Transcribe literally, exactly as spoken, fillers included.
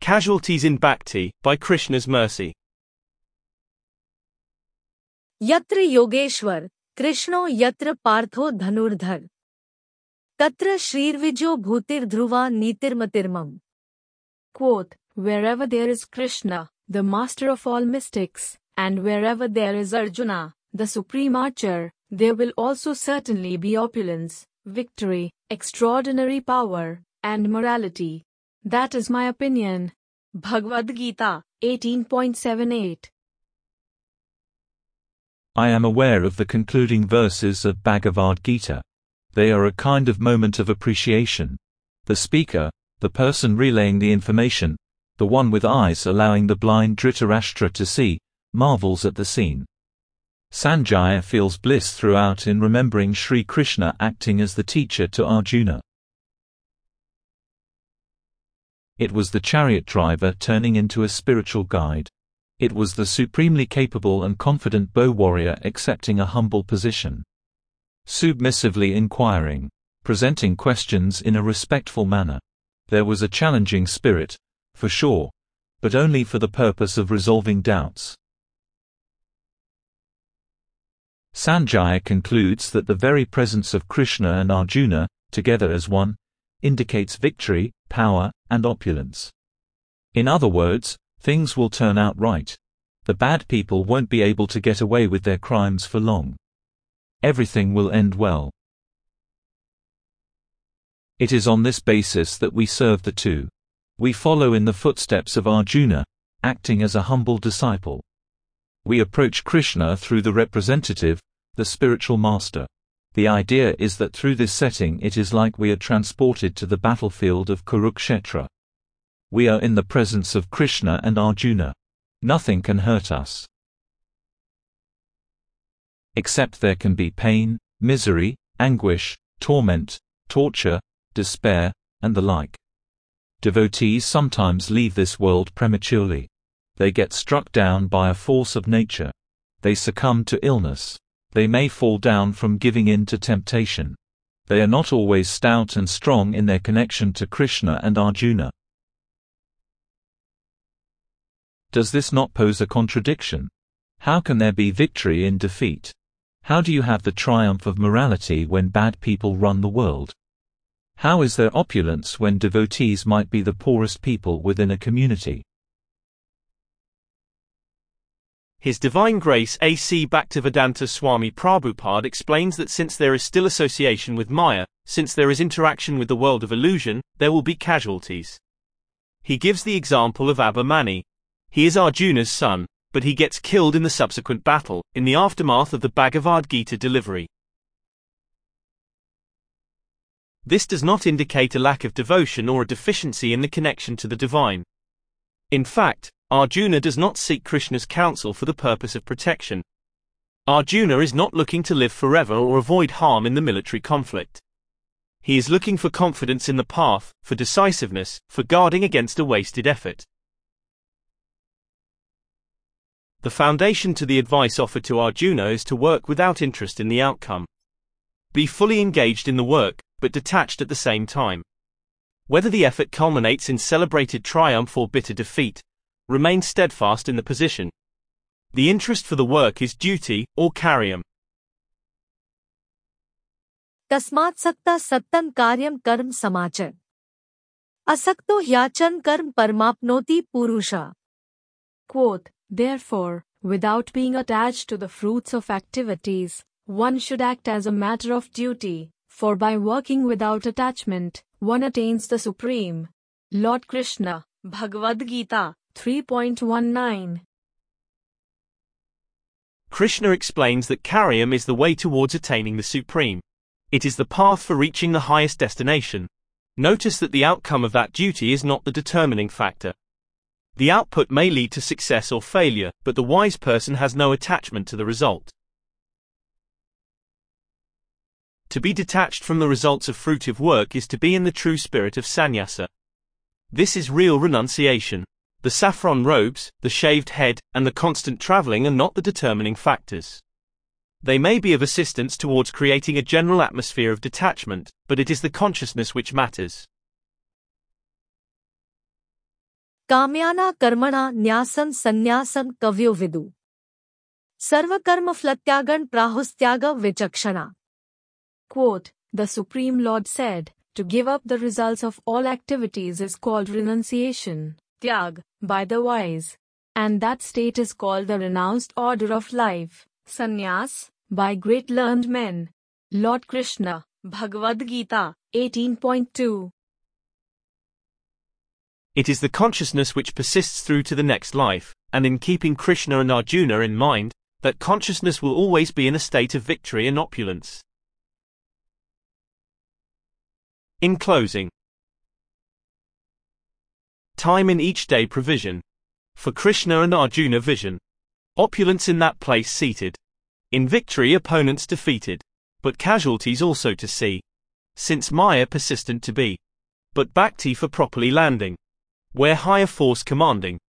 Casualties in Bhakti, by Krishna's mercy. यत्र योगेश्वर कृष्णो यत्र पार्थो धनुर्धर तत्र श्रीर्विजो भूतिर्ध्रुवा नीतिर्मतिर्मम. Quote, wherever there is Krishna, the master of all mystics, and wherever there is Arjuna, the supreme archer, there will also certainly be opulence, victory, extraordinary power, and morality. That is my opinion. Bhagavad Gita, eighteen point seven eight. I am aware of the concluding verses of Bhagavad Gita. They are a kind of moment of appreciation. The speaker, the person relaying the information, the one with eyes allowing the blind Dhritarashtra to see, marvels at the scene. Sanjaya feels bliss throughout in remembering Sri Krishna acting as the teacher to Arjuna. It was the chariot driver turning into a spiritual guide. It was the supremely capable and confident bow warrior accepting a humble position. Submissively inquiring, presenting questions in a respectful manner. There was a challenging spirit, for sure, but only for the purpose of resolving doubts. Sanjaya concludes that the very presence of Krishna and Arjuna, together as one, indicates victory, power, and opulence. In other words, things will turn out right. The bad people won't be able to get away with their crimes for long. Everything will end well. It is on this basis that we serve the two. We follow in the footsteps of Arjuna, acting as a humble disciple. We approach Krishna through the representative, the spiritual master. The idea is that through this setting it is like we are transported to the battlefield of Kurukshetra. We are in the presence of Krishna and Arjuna. Nothing can hurt us. Except there can be pain, misery, anguish, torment, torture, despair, and the like. Devotees sometimes leave this world prematurely. They get struck down by a force of nature. They succumb to illness. They may fall down from giving in to temptation. They are not always stout and strong in their connection to Krishna and Arjuna. Does this not pose a contradiction? How can there be victory in defeat? How do you have the triumph of morality when bad people run the world? How is there opulence when devotees might be the poorest people within a community? His Divine Grace A C Bhaktivedanta Swami Prabhupada explains that since there is still association with Maya, since there is interaction with the world of illusion, there will be casualties. He gives the example of Abhimanyu. He is Arjuna's son, but he gets killed in the subsequent battle, in the aftermath of the Bhagavad Gita delivery. This does not indicate a lack of devotion or a deficiency in the connection to the divine. In fact, Arjuna does not seek Krishna's counsel for the purpose of protection. Arjuna is not looking to live forever or avoid harm in the military conflict. He is looking for confidence in the path, for decisiveness, for guarding against a wasted effort. The foundation to the advice offered to Arjuna is to work without interest in the outcome. Be fully engaged in the work, but detached at the same time. Whether the effort culminates in celebrated triumph or bitter defeat, remain steadfast in the position. The interest for the work is duty, or karyam. तस्मात् सक्ता सत्तं कार्यं कर्म समाचर असक्तो ह्याचन कर्म परमाप्नोति पुरुषा. Quote, therefore, without being attached to the fruits of activities, one should act as a matter of duty, for by working without attachment, one attains the Supreme. Lord Krishna, Bhagavad Gita, three point one nine. Krishna explains that karyam is the way towards attaining the Supreme. It is the path for reaching the highest destination. Notice that the outcome of that duty is not the determining factor. The output may lead to success or failure, but the wise person has no attachment to the result. To be detached from the results of fruitive work is to be in the true spirit of sannyasa. This is real renunciation. The saffron robes, the shaved head, and the constant traveling are not the determining factors. They may be of assistance towards creating a general atmosphere of detachment, but it is the consciousness which matters. काम्याना कर्मणा न्यासन संन्यासन कव्यो विदु सर्वकर्मफलत्यागन प्राहुस्त्याग विचक्षणा. Quote, the Supreme Lord said, to give up the results of all activities is called renunciation, tyag, by the wise. And that state is called the renounced order of life, sannyas, by great learned men. Lord Krishna, Bhagavad Gita, eighteen point two. It is the consciousness which persists through to the next life, and in keeping Krishna and Arjuna in mind, that consciousness will always be in a state of victory and opulence. In closing, time in each day provision. For Krishna and Arjuna vision. Opulence in that place seated. In victory opponents defeated. But casualties also to see. Since Maya persistent to be. But Bhakti for properly landing. Where higher force commanding.